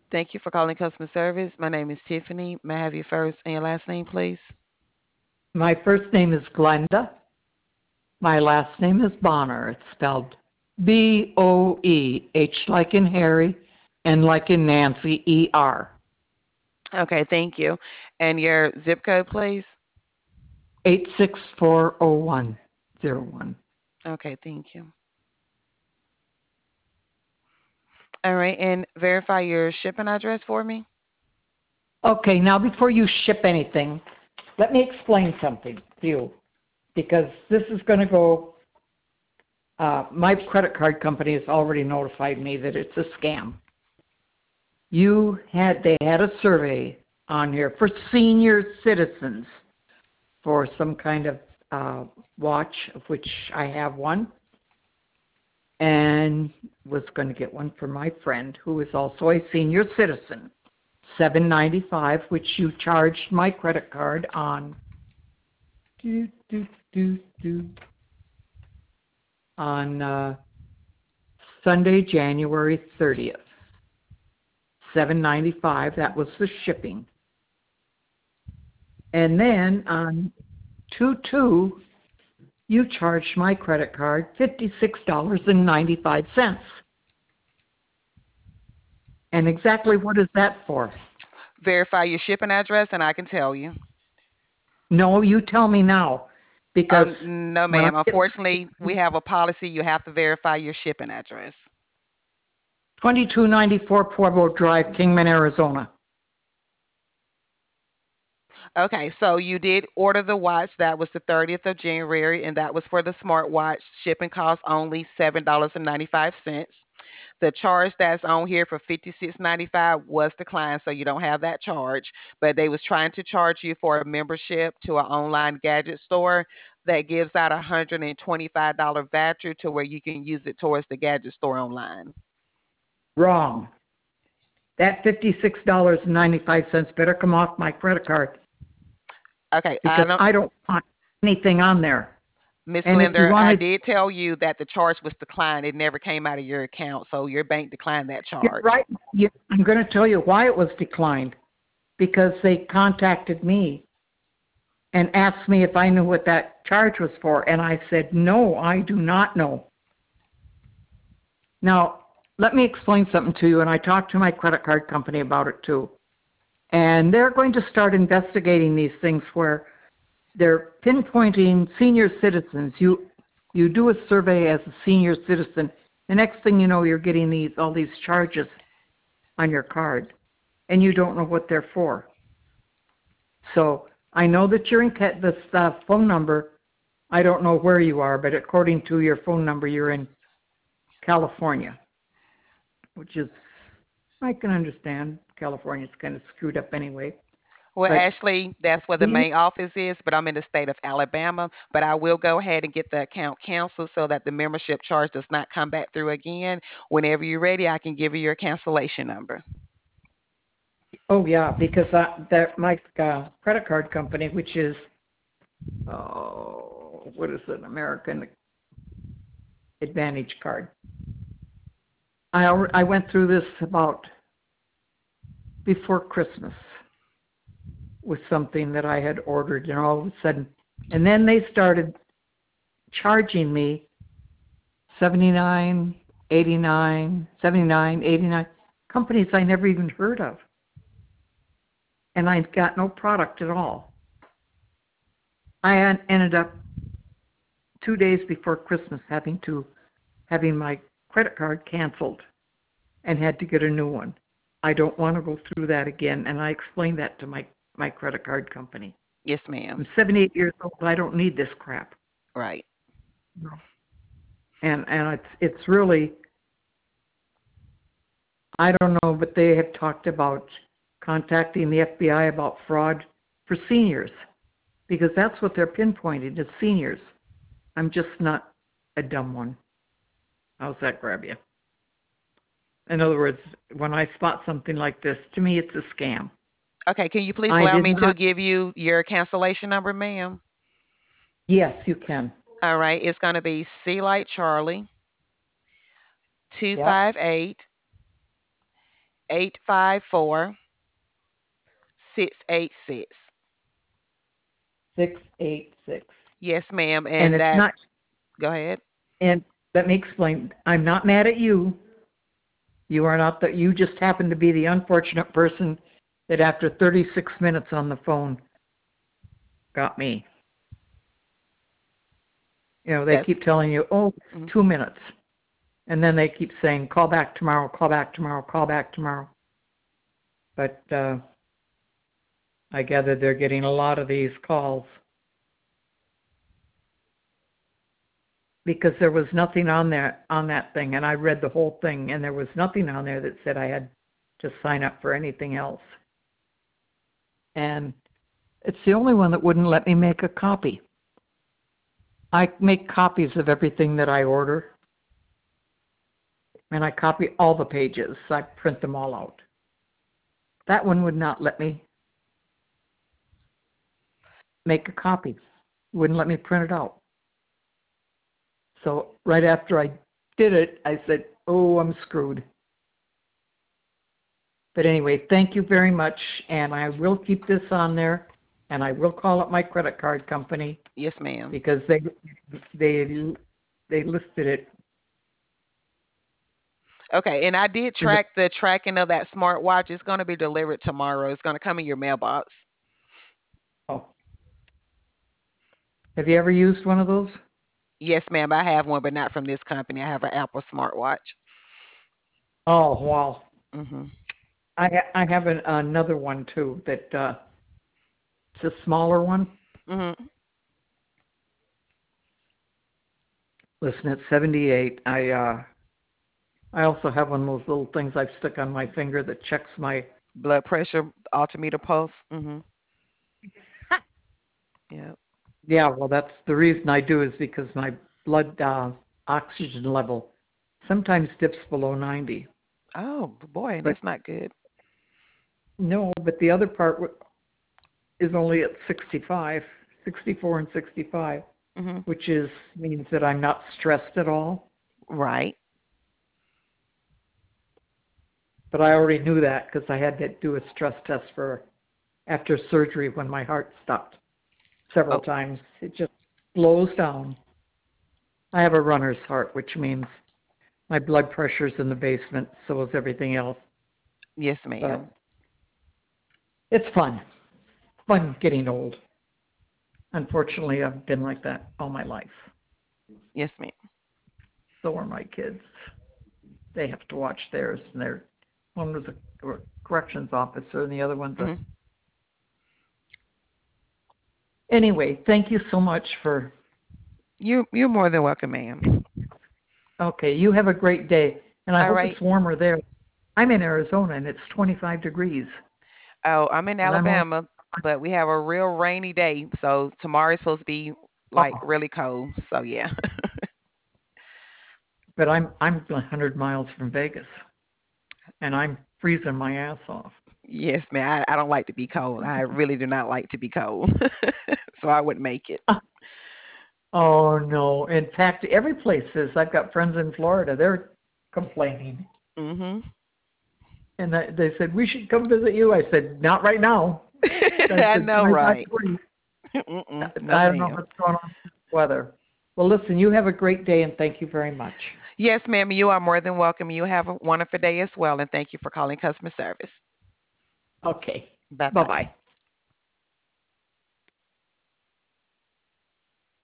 Thank you for calling customer service. My name is Tiffany. May I have your first and your last name, please? My first name is Glenda. My last name is Bonner. It's spelled Boe, H like in Harry, N like in Nancy, ER. Okay, thank you. And your zip code, please? 8640101. Okay, thank you. All right, and verify your shipping address for me. Okay, now before you ship anything, let me explain something to you because this is going to go. My credit card company has already notified me that it's a scam. They had a survey on here for senior citizens for some kind of watch, of which I have one, and was going to get one for my friend who is also a senior citizen. $7.95, which you charged my credit card on do, do, do, do, on Sunday, January 30th. $7.95. That was the shipping. And then on 2/2, you charged my credit card $56.95. And exactly what is that for? Verify your shipping address, and I can tell you. No, you tell me now, because No, when I ma'am. get Unfortunately, we have a policy. You have to verify your shipping address. 2294 Pueblo Drive, Kingman, Arizona. Okay, so you did order the watch. That was the 30th of January, and that was for the smartwatch. Shipping costs only $7.95. The charge that's on here for 56.95 was declined, so you don't have that charge. But they was trying to charge you for a membership to an online gadget store that gives out a $125 voucher to where you can use it towards the gadget store online. Wrong. That $56.95 better come off my credit card Okay, I because don't. I don't want anything on there. Miss And if you Linder, I want to, did tell you that the charge was declined. It never came out of your account, so your bank declined that you're charge. right. I'm going to tell you why it was declined, because they contacted me and asked me if I knew what that charge was for. And I said, no, I do not know. Now, let me explain something to you. And I talked to my credit card company about it too. And they're going to start investigating these things where they're pinpointing senior citizens. You do a survey as a senior citizen. The next thing you know, you're getting all these charges on your card, and you don't know what they're for. So I know that you're in this phone number. I don't know where you are, but according to your phone number, you're in California, which is, I can understand. California's kind of screwed up anyway. Well, But actually, that's where the these, main office is, but I'm in the state of Alabama. But I will go ahead and get the account canceled so that the membership charge does not come back through again. Whenever you're ready, I can give you your cancellation number. oh yeah, because my credit card company, which is, oh, what is it, American Advantage card. I went through this about before Christmas with something that I had ordered, and all of a sudden, and then they started charging me 79, 89, 79, 89 companies I never even heard of, and I got no product at all. I ended up 2 days before Christmas having my credit card canceled and had to get a new one. I don't want to go through that again, and I explained that to my credit card company. Yes, ma'am. I'm 78 years old. I don't need this crap. Right. No. And it's really, I don't know, but they have talked about contacting the FBI about fraud for seniors, because that's what they're pinpointing is seniors. I'm just not a dumb one. How's that grab you? In other words, when I spot something like this, to me it's a scam. Okay, can you please I allow did me to not. give you your cancellation number, ma'am? Yes, you can. All right, it's going to be C like Charlie Yep. 258 854 686. 686. Yes, ma'am. And And it's that, not, go ahead. and let me explain. I'm not mad at you. You are not the, you just happen to be the unfortunate person that after 36 minutes on the phone got me. You know, they That's keep telling you, oh, mhm. 2 minutes. And then they keep saying, call back tomorrow, call back tomorrow, call back tomorrow. But I gather they're getting a lot of these calls because there was nothing on there on that thing, and I read the whole thing, and there was nothing on there that said I had to sign up for anything else. And it's the only one that wouldn't let me make a copy. I make copies of everything that I order, and I copy all the pages. I print them all out. That one would not let me make a copy. Wouldn't let me print it out. So right after I did it, I said, oh, I'm screwed. But anyway, thank you very much, and I will keep this on there, and I will call up my credit card company Yes, ma'am. because they they listed it. Okay, and I did In the, track the tracking of that smartwatch. It's going to be delivered tomorrow. It's going to come in your mailbox. oh, have you ever used one of those? Yes, ma'am. I have one, but not from this company. I have an Apple smartwatch. Oh, wow. Mhm. I have another one too that it's a smaller one. Mhm. Listen, at 78, I also have one of those little things I've stuck on my finger that checks my. Blood pressure, altimeter pulse. Mhm. Yep. Yeah, well, that's the reason I do is because my blood oxygen level sometimes dips below 90. Oh boy, But that's not good. no, but the other part is only at 65, 64 and 65, Mhm. which is means that I'm not stressed at all. Right. But I already knew that because I had to do a stress test for after surgery when my heart stopped several Oh, times. It just slows down. I have a runner's heart, which means my blood pressure's in the basement, so is everything else. yes, But ma'am. it's fun. Fun getting old. Unfortunately, I've been like that all my life. Yes, ma'am. So are my kids. They have to watch theirs, and they're one was a corrections officer, and the other one's a. Mhm. Anyway, thank you so much for. You're more than welcome, ma'am. Okay, you have a great day, and I All hope right. it's warmer there. I'm in Arizona, and it's 25 degrees, Oh, I'm in and I'm only. Alabama, but we have a real rainy day. So tomorrow is supposed to be like Oh, really cold. So yeah. but I'm 100 miles from Vegas, and I'm freezing my ass off. Yes, man. I don't like to be cold. I really do not like to be cold. So I wouldn't make it. Oh no! In fact, every place is. I've got friends in Florida. They're complaining, Mhm. and they said we should come visit you. I said not right now. I I said know, 25 right? degrees. Mm-mm. No, I don't know ma'am. what's going on with the weather. Well, listen, you have a great day, and thank you very much. Yes, ma'am. You are more than welcome. You have a wonderful day as well, and thank you for calling customer service. Okay. Bye Bye bye. bye.